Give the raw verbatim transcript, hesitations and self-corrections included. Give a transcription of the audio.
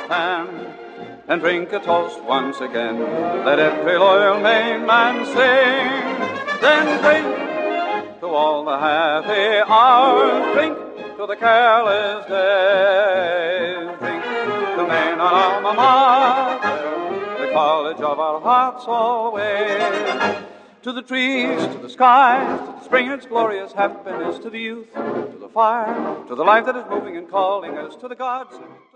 stand and drink a toast once again. Let every loyal Maine man sing. Then drink to all the happy hours. Drink to the careless days. Drink to Maine, our alma mater, the college of our hearts always. To the trees, to the skies, to the spring and its glorious happiness, to the youth, to the fire, to the life that is moving and calling us, to the gods